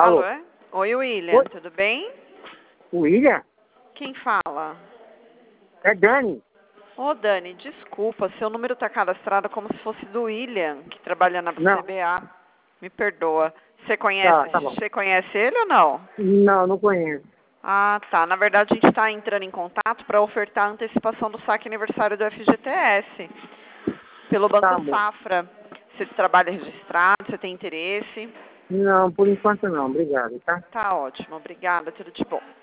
Alô? Alô? Oi, William, Oi? tudo bem? William? Quem fala? É Dani. Ô, Dani, desculpa, seu número está cadastrado como se fosse do William, que trabalha na Não. CBA. Me perdoa. Tá bom. Você conhece ele ou não? Não conheço. Ah, tá. Na verdade, a gente está entrando em contato para ofertar a antecipação do saque aniversário do FGTS pelo Tá Banco bom. Safra. Você trabalha registrado, você tem interesse? Não, por enquanto não. Obrigado, tá? Tá ótimo, obrigada, tudo de bom.